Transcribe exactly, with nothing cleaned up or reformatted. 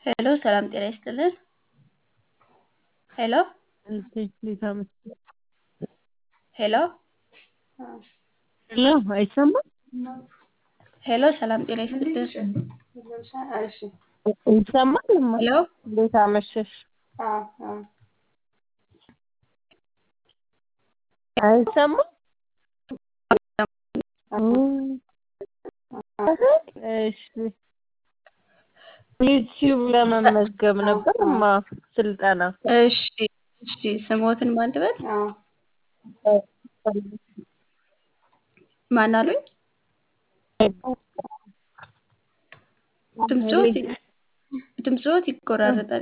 ሄሎ ሰላም ጤና ይስጥልን። ሄሎ ሄሎ ሄሎ አይሰማም? ሄሎ ሰላም ጤና ይስጥልን። ይሰማል? እማ ሄሎ እንዴት አመሸሽ? አይሰማም? እሺ ዩቲዩብ ለመመዝገብ ነበር እማ ስልጠና። እሺ እሺ ስሞትን ማን ትበል? ማን አሉኝ? ድምፅዎት ድምፅዎት ይቆራረጣል።